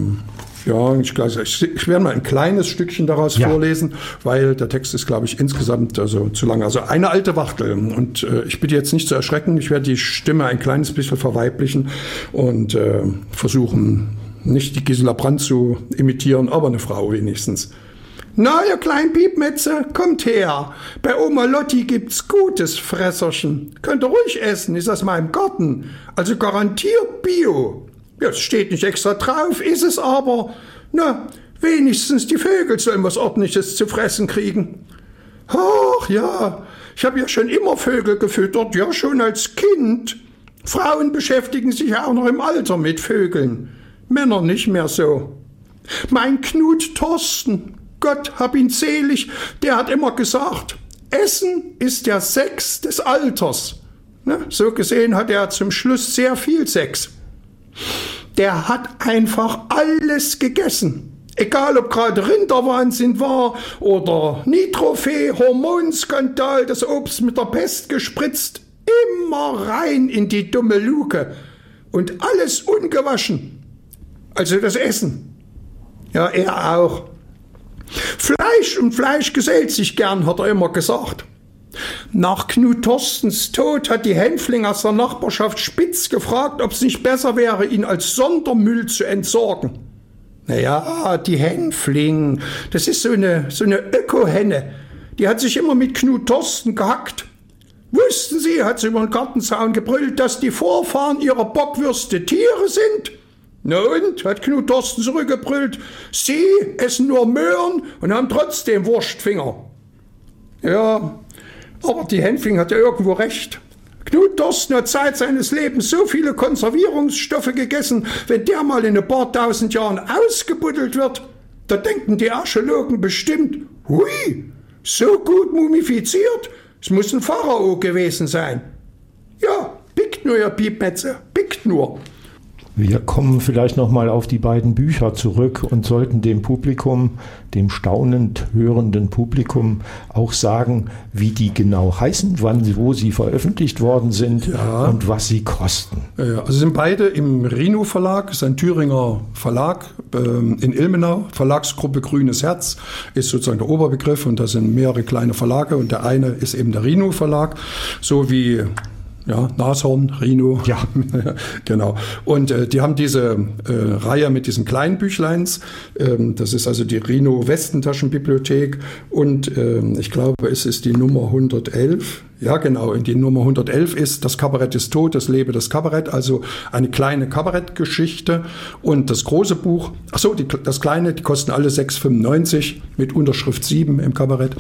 ja, ich werde mal ein kleines Stückchen daraus vorlesen, weil der Text ist, glaube ich, insgesamt zu lang. Also eine alte Wachtel. Und ich bitte jetzt nicht zu erschrecken. Ich werde die Stimme ein kleines bisschen verweiblichen und versuchen, nicht die Gisela Brandt zu imitieren, aber eine Frau wenigstens. Na, ihr kleinen Piepmetze, kommt her. Bei Oma Lotti gibt's gutes Fresserchen. Könnt ihr ruhig essen, ist aus meinem Garten. Also garantiert Bio. Ja, es steht nicht extra drauf, ist es aber. Na, wenigstens die Vögel sollen was Ordentliches zu fressen kriegen. Ach ja, ich habe ja schon immer Vögel gefüttert, ja schon als Kind. Frauen beschäftigen sich ja auch noch im Alter mit Vögeln. Männer nicht mehr so. Mein Knut Thorsten, Gott hab ihn selig, der hat immer gesagt, Essen ist der Sex des Alters. Na, so gesehen hat er zum Schluss sehr viel Sex. Der hat einfach alles gegessen. Egal, ob gerade Rinderwahnsinn war oder Nitrofee, Hormonskandal, das Obst mit der Pest gespritzt. Immer rein in die dumme Luke. Und alles ungewaschen. Also das Essen. Ja, er auch. Fleisch und Fleisch gesellt sich gern, hat er immer gesagt. Nach Knut Thorstens Tod hat die Hänfling aus der Nachbarschaft spitz gefragt, ob es nicht besser wäre, ihn als Sondermüll zu entsorgen. Naja, die Hänfling, das ist so eine Öko-Henne. die hat sich immer mit Knut Thorsten gehackt. Wussten Sie, hat sie über den Gartenzaun gebrüllt, dass die Vorfahren ihrer Bockwürste Tiere sind? Na und, hat Knut Thorsten zurückgebrüllt, Sie essen nur Möhren und haben trotzdem Wurstfinger. Ja, aber die Hänfling hat ja irgendwo recht. Knut Thorsten hat Zeit seines Lebens so viele Konservierungsstoffe gegessen, wenn der mal in ein paar tausend Jahren ausgebuddelt wird, da denken die Archäologen bestimmt, hui, so gut mumifiziert, es muss ein Pharao gewesen sein. Ja, pickt nur, ihr Piepmetze, pickt nur. Wir kommen vielleicht noch mal auf die beiden Bücher zurück und sollten dem Publikum, dem staunend hörenden Publikum, auch sagen, wie die genau heißen, wo sie veröffentlicht worden sind und was sie kosten. Also sind beide im Rhino Verlag, ist ein Thüringer Verlag in Ilmenau. Verlagsgruppe Grünes Herz ist sozusagen der Oberbegriff und das sind mehrere kleine Verlage und der eine ist eben der Rhino Verlag, so wie Nashorn, Rhino. Ja. Genau. Und die haben diese Reihe mit diesen kleinen Büchleins. Das ist also die Rhino Westentaschenbibliothek. Und ich glaube, es ist die Nummer 111. Ja, genau. Und die Nummer 111 ist Das Kabarett ist tot, es lebe das Kabarett. Also eine kleine Kabarettgeschichte. Und das große Buch, das kleine, die kosten alle 6,95 mit Unterschrift 7 im Kabarett.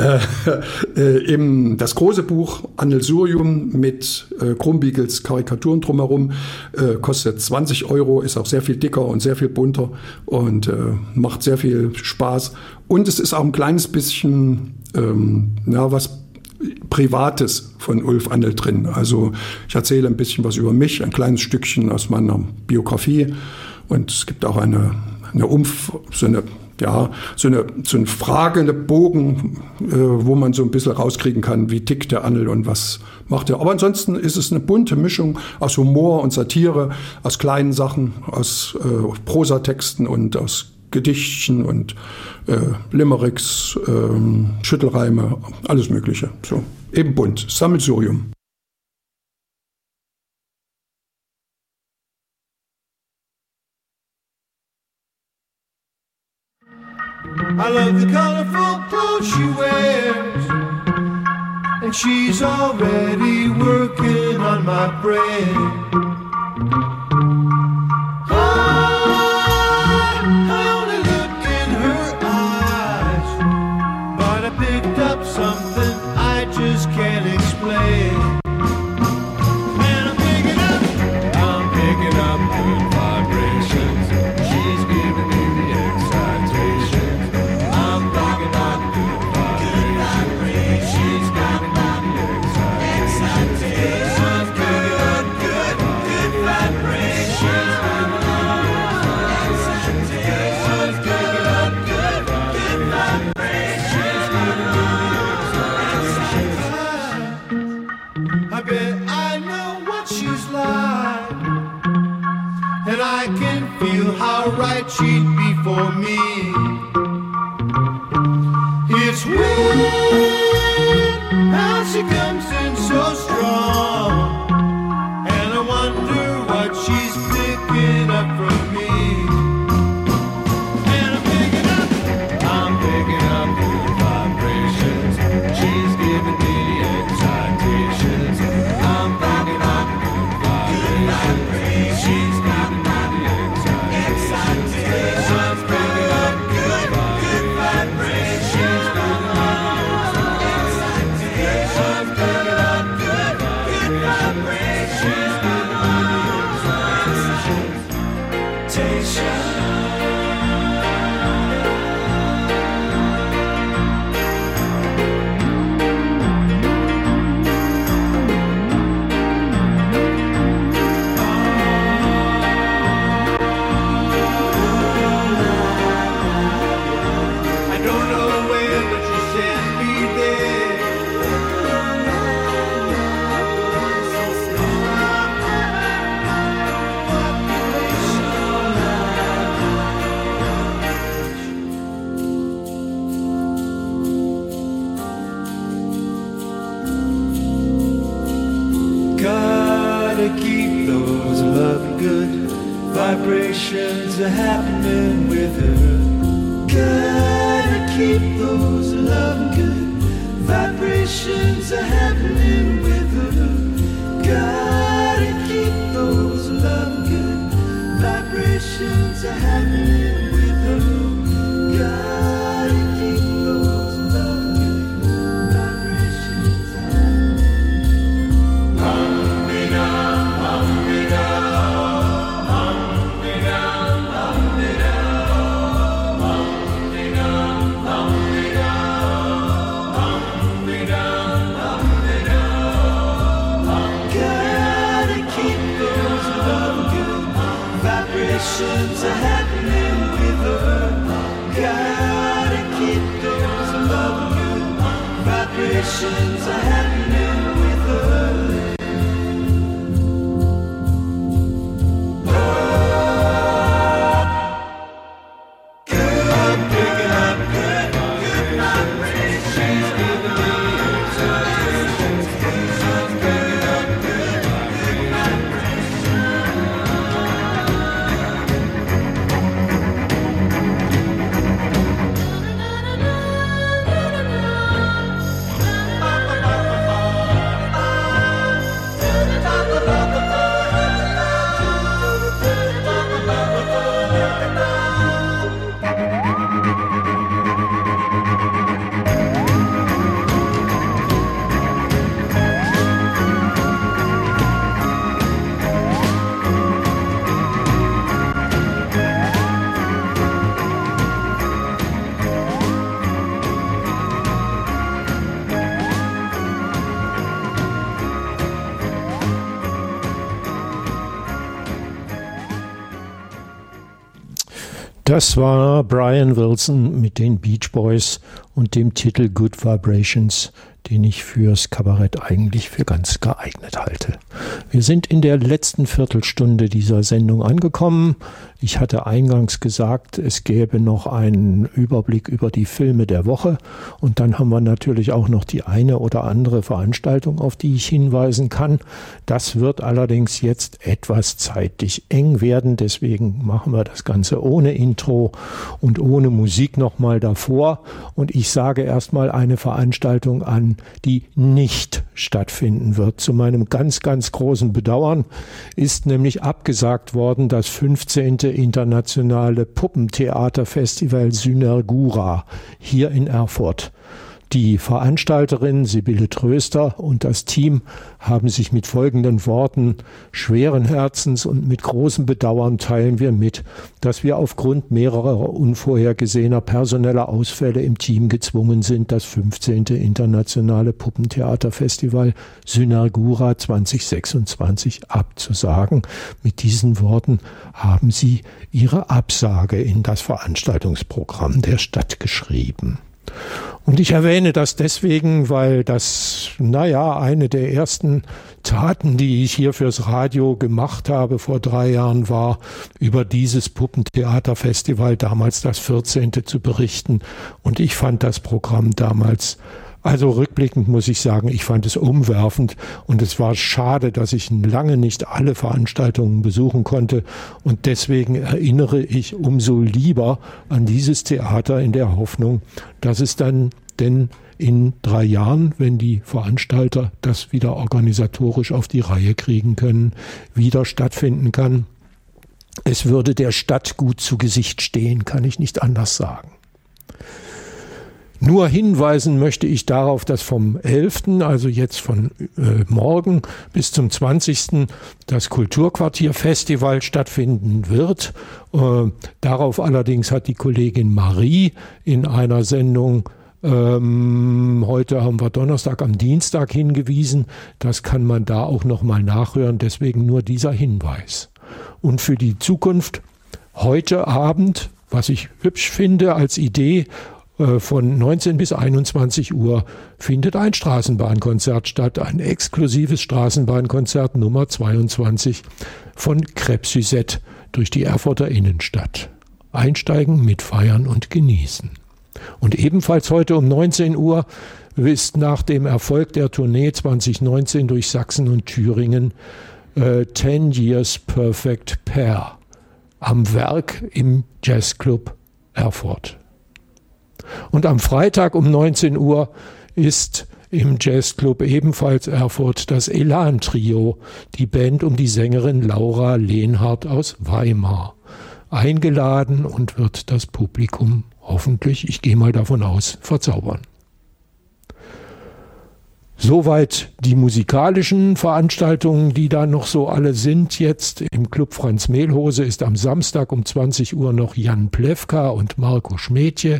Das große Buch Annelsurium mit Krumbiegels Karikaturen drumherum kostet 20 €, ist auch sehr viel dicker und sehr viel bunter und macht sehr viel Spaß. Und es ist auch ein kleines bisschen was Privates von Ulf Annel drin. Also ich erzähle ein bisschen was über mich, ein kleines Stückchen aus meiner Biografie und es gibt auch so ein fragende Bogen, wo man so ein bisschen rauskriegen kann, wie tickt der Annel und was macht er. Aber ansonsten ist es eine bunte Mischung aus Humor und Satire, aus kleinen Sachen, aus Prosatexten und aus Gedichtchen und Limericks, Schüttelreime, alles Mögliche. So, eben bunt, Sammelsurium. I love the colorful clothes she wears, and she's already working on my brain. I only look in her eyes, but I picked up something I just can't explain. And I'm picking up good vibrations. She's giving me the excitation. I'm picking up good vibrations. She's giving me the excitation. I'm picking up good vibrations. I bet I know what she's like, and I can feel how right she'd be for me. It's weird how she comes in so strong, and I wonder what she's picking up from me. And I'm picking up good vibrations. She's giving me the excitations. I'm picking up good vibrations. She's giving me the excitations. I'm picking up good vibrations. She's giving me the excitations. I'm picking up good vibrations. She's giving me the excitations. I don't know where, but you sent me there. Gotta keep those loving good vibrations are happening with her. Gotta keep those loving good Vibrations are happening with her. Gotta keep those love good. Vibrations are happening with her. Gotta keep those love good. Vibrations are happening. Hum-me-dum, hum-me-dum, hum-me-dum, hum-me-dum, hum-me-dum, hum-me-dum, hum-me-dum, hum-me-dum. Gotta keep those love good. Vibrations are happening with her. Gotta keep those love good. Vibrations are happening with her. I'm picking up good, good vibrations. She's giving me excitations. I'm picking up good, good Das war Brian Wilson mit den Beach Boys und dem Titel Good Vibrations, den ich fürs Kabarett eigentlich für ganz geeignet halte. Wir sind in der letzten Viertelstunde dieser Sendung angekommen. Ich hatte eingangs gesagt, es gäbe noch einen Überblick über die Filme der Woche und dann haben wir natürlich auch noch die eine oder andere Veranstaltung, auf die ich hinweisen kann. Das wird allerdings jetzt etwas zeitlich eng werden, deswegen machen wir das Ganze ohne Intro und ohne Musik nochmal davor. Und ich sage erstmal eine Veranstaltung an, die nicht stattfinden wird. Zu meinem ganz, ganz großen Bedauern ist nämlich abgesagt worden das 15. Internationale Puppentheaterfestival Synergura hier in Erfurt. Die Veranstalterin Sibylle Tröster und das Team haben sich mit folgenden Worten: schweren Herzens und mit großem Bedauern teilen wir mit, dass wir aufgrund mehrerer unvorhergesehener personeller Ausfälle im Team gezwungen sind, das 15. Internationale Puppentheaterfestival Synergura 2026 abzusagen. Mit diesen Worten haben sie ihre Absage in das Veranstaltungsprogramm der Stadt geschrieben. Und ich erwähne das deswegen, weil das, eine der ersten Taten, die ich hier fürs Radio gemacht habe vor 3 Jahren, war, über dieses Puppentheaterfestival, damals das 14. zu berichten. Und ich fand das Programm damals, also rückblickend muss ich sagen, ich fand es umwerfend und es war schade, dass ich lange nicht alle Veranstaltungen besuchen konnte und deswegen erinnere ich umso lieber an dieses Theater in der Hoffnung, dass es dann denn in 3 Jahren, wenn die Veranstalter das wieder organisatorisch auf die Reihe kriegen können, wieder stattfinden kann. Es würde der Stadt gut zu Gesicht stehen, kann ich nicht anders sagen. Nur hinweisen möchte ich darauf, dass vom 11., also jetzt von morgen bis zum 20. das Kulturquartier-Festival stattfinden wird. Darauf allerdings hat die Kollegin Marie in einer Sendung, heute haben wir Donnerstag, am Dienstag hingewiesen. Das kann man da auch nochmal nachhören, deswegen nur dieser Hinweis. Und für die Zukunft, heute Abend, was ich hübsch finde als Idee, von 19 bis 21 Uhr findet ein Straßenbahnkonzert statt, ein exklusives Straßenbahnkonzert Nummer 22 von Crêpes Suzette durch die Erfurter Innenstadt. Einsteigen, mitfeiern und genießen. Und ebenfalls heute um 19 Uhr ist nach dem Erfolg der Tournee 2019 durch Sachsen und Thüringen 10 Years Perfect Pair am Werk im Jazzclub Erfurt. Und am Freitag um 19 Uhr ist im Jazzclub ebenfalls Erfurt das Elan-Trio, die Band um die Sängerin Laura Lehnhardt aus Weimar. Eingeladen und wird das Publikum hoffentlich, ich gehe mal davon aus, verzaubern. Soweit die musikalischen Veranstaltungen, die da noch so alle sind jetzt. Im Club Franz Mehlhose ist am Samstag um 20 Uhr noch Jan Plewka und Marco Schmedje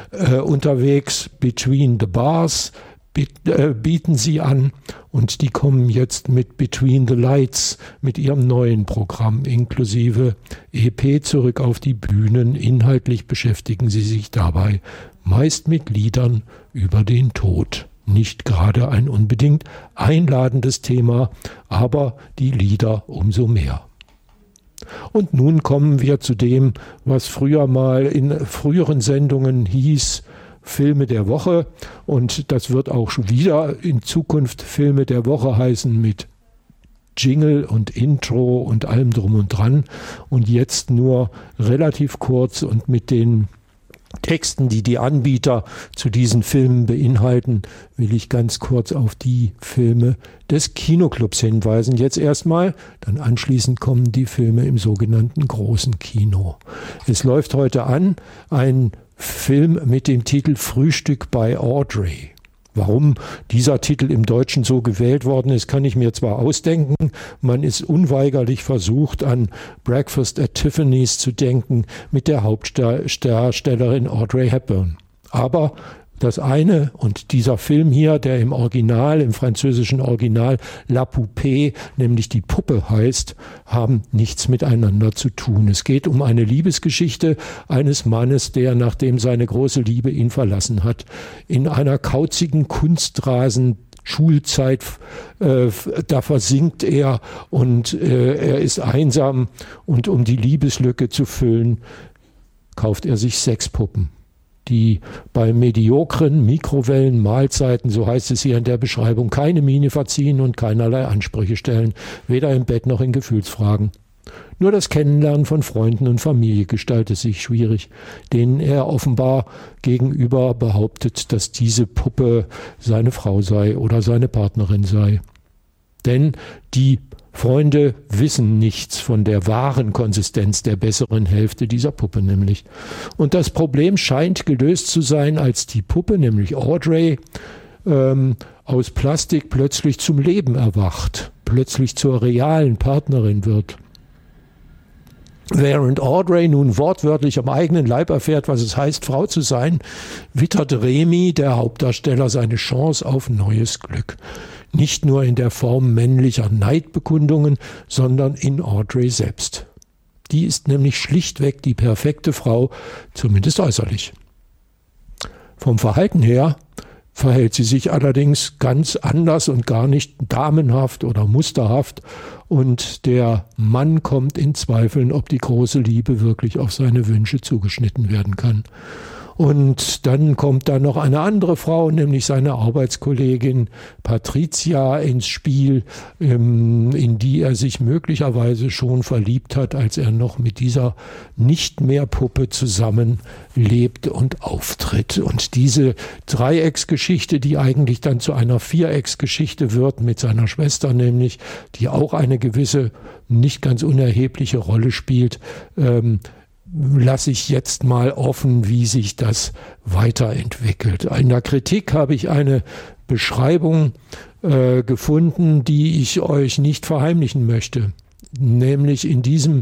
unterwegs. Between the Bars bieten sie an und die kommen jetzt mit Between the Lights, mit ihrem neuen Programm inklusive EP zurück auf die Bühnen. Inhaltlich beschäftigen sie sich dabei meist mit Liedern über den Tod. Nicht gerade ein unbedingt einladendes Thema, aber die Lieder umso mehr. Und nun kommen wir zu dem, was früher mal in früheren Sendungen hieß, Filme der Woche. Und das wird auch schon wieder in Zukunft Filme der Woche heißen mit Jingle und Intro und allem drum und dran. Und jetzt nur relativ kurz und mit den Texten, die die Anbieter zu diesen Filmen beinhalten, will ich ganz kurz auf die Filme des Kinoclubs hinweisen. Jetzt erstmal, dann anschließend kommen die Filme im sogenannten großen Kino. Es läuft heute an ein Film mit dem Titel Frühstück bei Audrey. Warum dieser Titel im Deutschen so gewählt worden ist, kann ich mir zwar ausdenken, man ist unweigerlich versucht, an Breakfast at Tiffany's zu denken mit der Hauptdarstellerin Audrey Hepburn. Aber das eine und dieser Film hier, der im Original, im französischen Original La Poupée, nämlich die Puppe heißt, haben nichts miteinander zu tun. Es geht um eine Liebesgeschichte eines Mannes, der, nachdem seine große Liebe ihn verlassen hat, in einer kauzigen Kunstrasen Schulzeit, da versinkt er und er ist einsam und um die Liebeslücke zu füllen, kauft er sich Sexpuppen, die bei mediokren Mikrowellen-Mahlzeiten, so heißt es hier in der Beschreibung, keine Miene verziehen und keinerlei Ansprüche stellen, weder im Bett noch in Gefühlsfragen. Nur das Kennenlernen von Freunden und Familie gestaltet sich schwierig, denen er offenbar gegenüber behauptet, dass diese Puppe seine Frau sei oder seine Partnerin sei. Denn die Freunde wissen nichts von der wahren Konsistenz der besseren Hälfte dieser Puppe nämlich. Und das Problem scheint gelöst zu sein, als die Puppe, nämlich Audrey, aus Plastik plötzlich zum Leben erwacht, plötzlich zur realen Partnerin wird. Während Audrey nun wortwörtlich am eigenen Leib erfährt, was es heißt, Frau zu sein, wittert Remy, der Hauptdarsteller, seine Chance auf neues Glück. Nicht nur in der Form männlicher Neidbekundungen, sondern in Audrey selbst. Die ist nämlich schlichtweg die perfekte Frau, zumindest äußerlich. Vom Verhalten her verhält sie sich allerdings ganz anders und gar nicht damenhaft oder musterhaft, und der Mann kommt in Zweifeln, ob die große Liebe wirklich auf seine Wünsche zugeschnitten werden kann. Und dann kommt da noch eine andere Frau, nämlich seine Arbeitskollegin Patricia ins Spiel, in die er sich möglicherweise schon verliebt hat, als er noch mit dieser nicht mehr Puppe zusammen lebt und auftritt. Und diese Dreiecksgeschichte, die eigentlich dann zu einer Vierecksgeschichte wird mit seiner Schwester nämlich, die auch eine gewisse, nicht ganz unerhebliche Rolle spielt, lasse ich jetzt mal offen, wie sich das weiterentwickelt. In der Kritik habe ich eine Beschreibung gefunden, die ich euch nicht verheimlichen möchte. Nämlich in diesem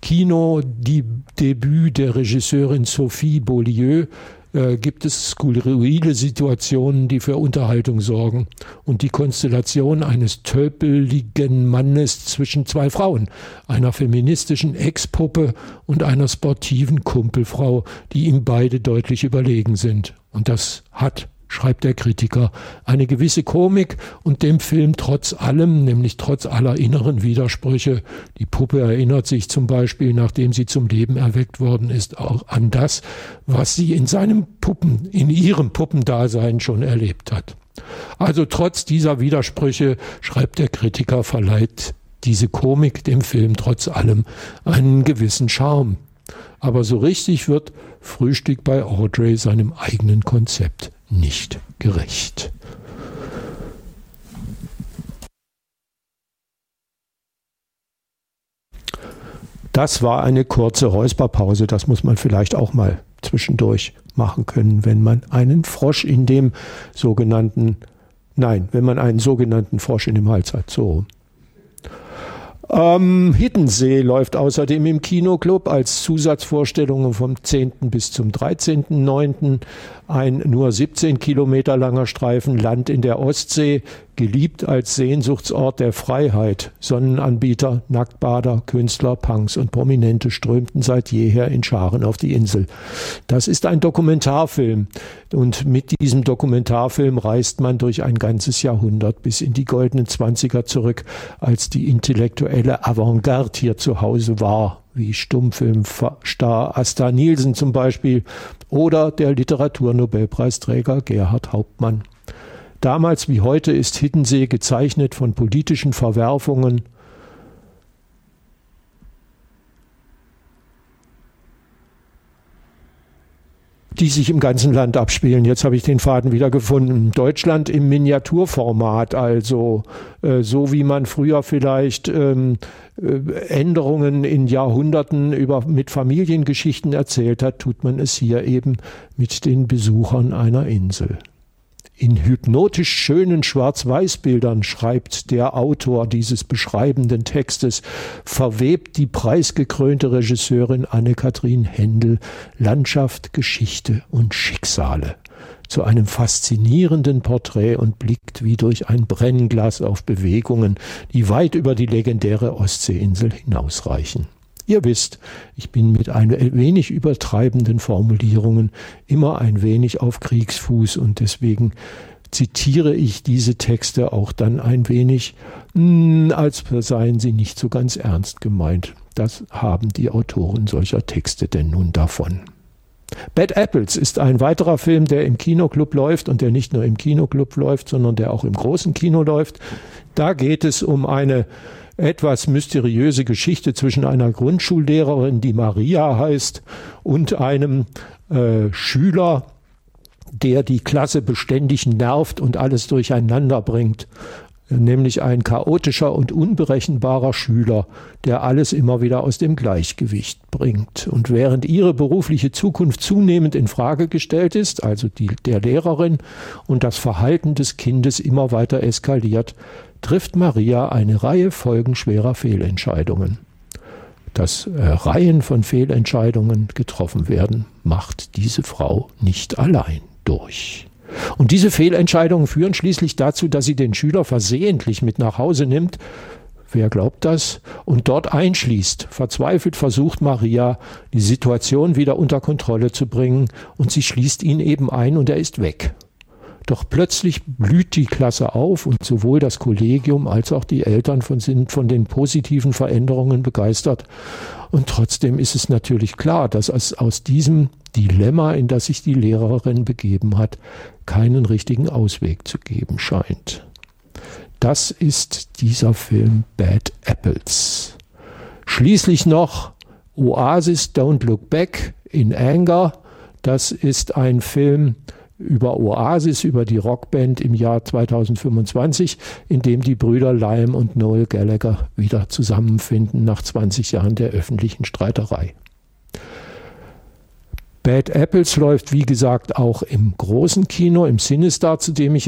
Kino-Debüt der Regisseurin Sophie Beaulieu gibt es skurrile Situationen, die für Unterhaltung sorgen. Und die Konstellation eines tölpeligen Mannes zwischen zwei Frauen, einer feministischen Ex-Puppe und einer sportiven Kumpelfrau, die ihm beide deutlich überlegen sind. Und das hat, schreibt der Kritiker, eine gewisse Komik und dem Film trotz allem, nämlich trotz aller inneren Widersprüche. Die Puppe erinnert sich zum Beispiel, nachdem sie zum Leben erweckt worden ist, auch an das, was sie in ihrem Puppendasein schon erlebt hat. Also trotz dieser Widersprüche, schreibt der Kritiker, verleiht diese Komik dem Film trotz allem einen gewissen Charme. Aber so richtig wird Frühstück bei Audrey seinem eigenen Konzept nicht gerecht. Das war eine kurze Räusperpause. Das muss man vielleicht auch mal zwischendurch machen können, wenn man einen Frosch in dem sogenannten, wenn man einen sogenannten Frosch in dem Hals hat. So. Hiddensee läuft außerdem im Kinoclub als Zusatzvorstellung vom 10. bis zum 13.09. Ein nur 17 Kilometer langer Streifen Land in der Ostsee, geliebt als Sehnsuchtsort der Freiheit. Sonnenanbieter, Nacktbader, Künstler, Punks und Prominente strömten seit jeher in Scharen auf die Insel. Das ist ein Dokumentarfilm und mit diesem Dokumentarfilm reist man durch ein ganzes Jahrhundert bis in die goldenen 20er zurück, als die intellektuelle Avantgarde hier zu Hause war, wie Stummfilmstar Asta Nielsen zum Beispiel oder der Literaturnobelpreisträger Gerhard Hauptmann. Damals wie heute ist Hiddensee gezeichnet von politischen Verwerfungen, die sich im ganzen Land abspielen. Jetzt habe ich den Faden wieder gefunden. Deutschland im Miniaturformat, also so wie man früher vielleicht Änderungen in Jahrhunderten mit Familiengeschichten erzählt hat, tut man es hier eben mit den Besuchern einer Insel. In hypnotisch schönen Schwarz-Weiß-Bildern, schreibt der Autor dieses beschreibenden Textes, verwebt die preisgekrönte Regisseurin Anne-Kathrin Händel Landschaft, Geschichte und Schicksale zu einem faszinierenden Porträt und blickt wie durch ein Brennglas auf Bewegungen, die weit über die legendäre Ostseeinsel hinausreichen. Ihr wisst, ich bin mit ein wenig übertreibenden Formulierungen immer ein wenig auf Kriegsfuß und deswegen zitiere ich diese Texte auch dann ein wenig, als seien sie nicht so ganz ernst gemeint. Das haben die Autoren solcher Texte denn nun davon. Bad Apples ist ein weiterer Film, der im Kinoclub läuft und der nicht nur im Kinoclub läuft, sondern der auch im großen Kino läuft. Da geht es um eine etwas mysteriöse Geschichte zwischen einer Grundschullehrerin, die Maria heißt, und einem Schüler, der die Klasse beständig nervt und alles durcheinander bringt. Nämlich ein chaotischer und unberechenbarer Schüler, der alles immer wieder aus dem Gleichgewicht bringt. Und während ihre berufliche Zukunft zunehmend in Frage gestellt ist, also die der Lehrerin, und das Verhalten des Kindes immer weiter eskaliert, trifft Maria eine Reihe folgenschwerer Fehlentscheidungen. Dass Reihen von Fehlentscheidungen getroffen werden, macht diese Frau nicht allein durch. Und diese Fehlentscheidungen führen schließlich dazu, dass sie den Schüler versehentlich mit nach Hause nimmt. Wer glaubt das? Und dort einschließt. Verzweifelt versucht Maria, die Situation wieder unter Kontrolle zu bringen, und sie schließt ihn eben ein und er ist weg. Doch plötzlich blüht die Klasse auf und sowohl das Kollegium als auch die Eltern sind von den positiven Veränderungen begeistert. Und trotzdem ist es natürlich klar, dass es aus diesem Dilemma, in das sich die Lehrerin begeben hat, keinen richtigen Ausweg zu geben scheint. Das ist dieser Film Bad Apples. Schließlich noch Oasis Don't Look Back in Anger. Das ist ein Film über Oasis, über die Rockband im Jahr 2025, in dem die Brüder Liam und Noel Gallagher wieder zusammenfinden nach 20 Jahren der öffentlichen Streiterei. Bad Apples läuft, wie gesagt, auch im großen Kino, im Cinestar, zu dem ich